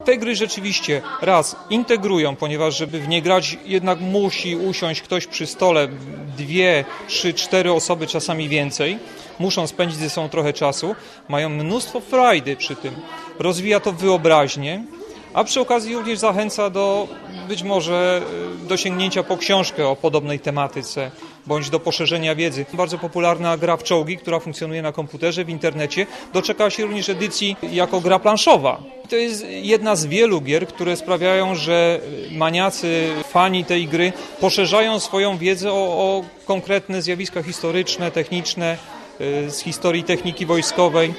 Te gry rzeczywiście raz integrują, ponieważ żeby w nie grać jednak musi usiąść ktoś przy stole, 2, 3, 4 osoby, czasami więcej. Muszą spędzić ze sobą trochę czasu, mają mnóstwo frajdy przy tym. Rozwija to wyobraźnię, a przy okazji również zachęca do być może do sięgnięcia po książkę o podobnej tematyce, bądź do poszerzenia wiedzy. Bardzo popularna gra w czołgi, która funkcjonuje na komputerze, w internecie, doczekała się również edycji jako gra planszowa. To jest jedna z wielu gier, które sprawiają, że maniacy, fani tej gry poszerzają swoją wiedzę o konkretne zjawiska historyczne, techniczne, z historii techniki wojskowej.